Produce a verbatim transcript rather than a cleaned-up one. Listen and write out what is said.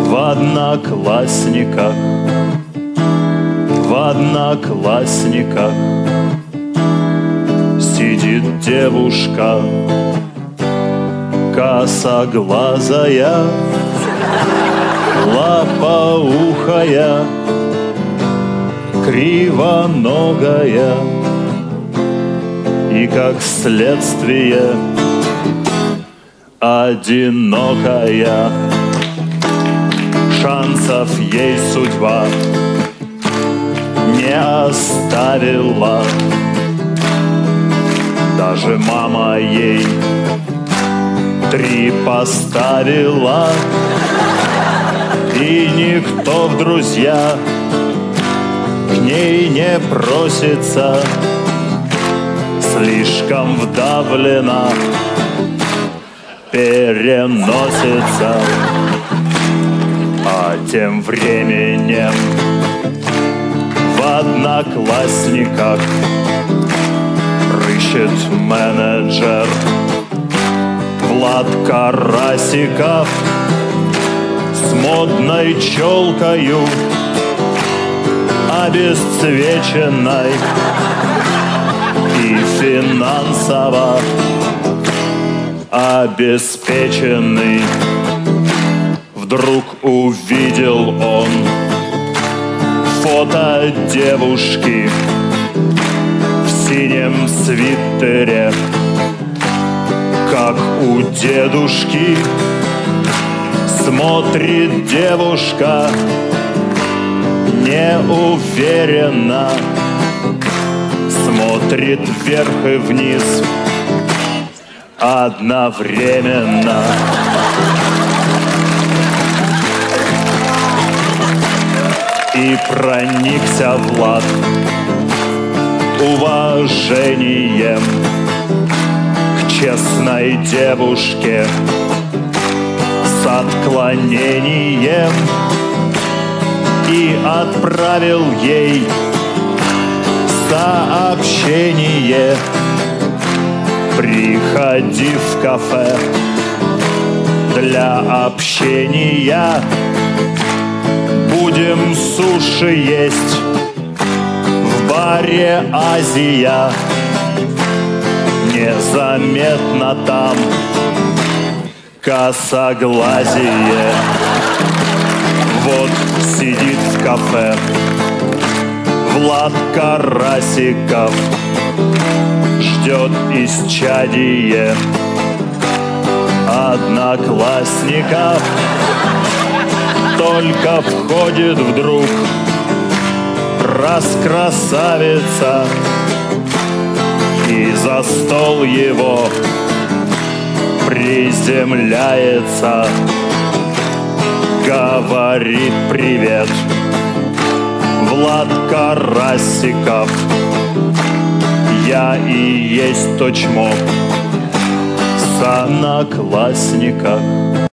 В одноклассниках, в одноклассниках сидит девушка косоглазая, лопоухая, кривоногая и, как следствие, одинокая. Шансов ей судьба не оставила, даже мама ей три поставила, и никто в друзья к ней не просится, слишком вдавлена, переносится. А тем временем в одноклассниках рыщет менеджер Влад Карасиков с модной челкою, обесцвеченной и финансово обеспеченный. Вдруг увидел он фото девушки в синем свитере, как у дедушки. Смотрит девушка неуверенно, смотрит вверх и вниз одновременно. И проникся Влад уважением к честной девушке с отклонением и отправил ей сообщение: приходи в кафе для общения, будем суши есть в баре «Азия». Незаметно там косоглазие. Вот сидит в кафе Влад Карасиков, ждет исчадие одноклассников. Только входит вдруг раскрасавица, и за стол его приземляется, говорит: привет, Влад Карасиков, я и есть то чмо с одноклассника.